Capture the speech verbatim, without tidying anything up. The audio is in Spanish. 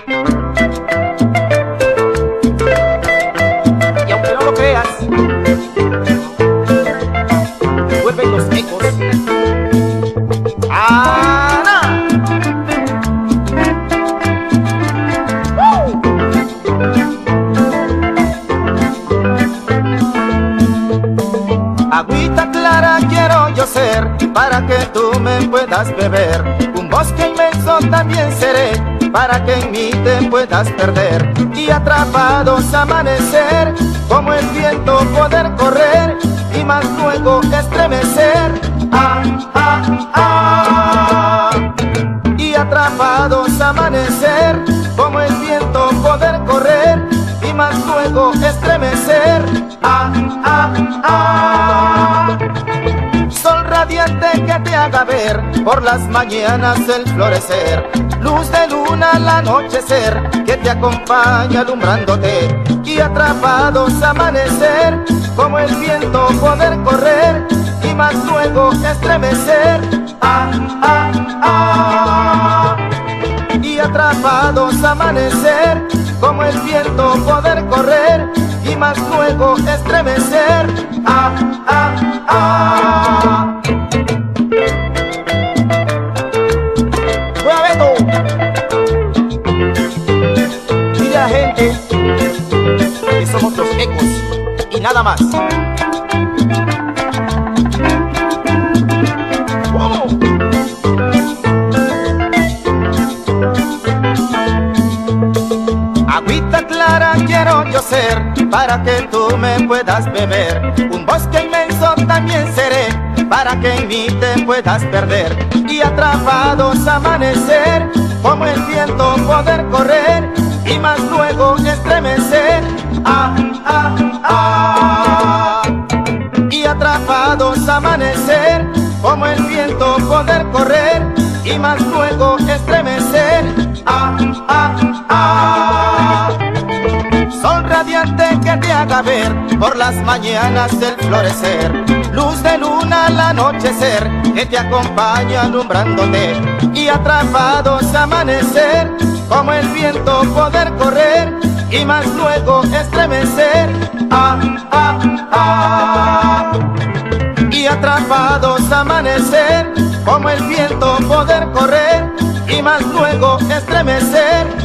Y aunque no lo creas, vuelven los ecos. ¡Ana! ¡Uh! Agüita clara quiero yo ser, para que tú me puedas beber. Un bosque inmenso también seré, para que en mí te puedas perder. Y atrapados amanecer, como el viento poder correr, y más luego estremecer. Ah, ah, ah. Y atrapados amanecer, como el viento poder correr, y más luego estremecer. Ah, ah, ah. Sol radiante que te haga ver por las mañanas el florecer. Luz de luna al anochecer que te acompaña alumbrándote. Y atrapados amanecer, como el viento poder correr, y más luego estremecer. Ah, ah, ah. Y atrapados amanecer, como el viento poder correr, y más luego estremecer. Ah, ah, ah. ¡Fuera Beto! Dile a la gente que somos los ecos y nada más. ¡Oh! Agüita clara quiero yo ser, para que tú me puedas beber. Un bosque inmenso también seré, para que en mí te puedas perder. Y atrapados amanecer, como el viento poder correr, y más luego estremecer. Ah, ah, ah. Y atrapados amanecer, como el viento poder correr, y más luego estremecer. Ah, ah, ah. Sol radiante que te haga ver por las mañanas el florecer. Luz de luna al anochecer que te acompaña alumbrándote. Y atrapados amanecer, como el viento poder correr, y más luego estremecer. Ah, ah, ah. Y atrapados amanecer, como el viento poder correr, y más luego estremecer.